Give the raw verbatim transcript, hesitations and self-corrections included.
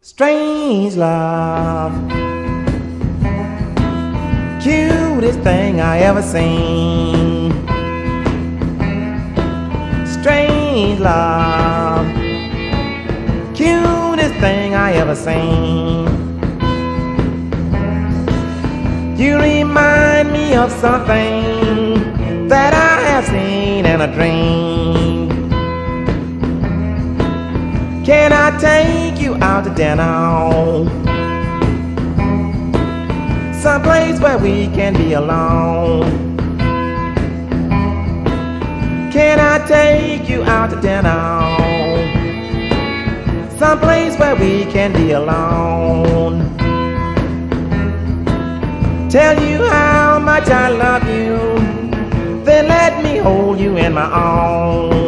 Strange love, cutest thing I ever seen. Strange love, cutest thing I ever seen. You remind me of something that I have seen in a dream. Can I take you out to dinner? Someplace where we can be alone. Can I take you out to dinner? Someplace where we can be alone. Tell you how much I love you, then let me hold you in my arms.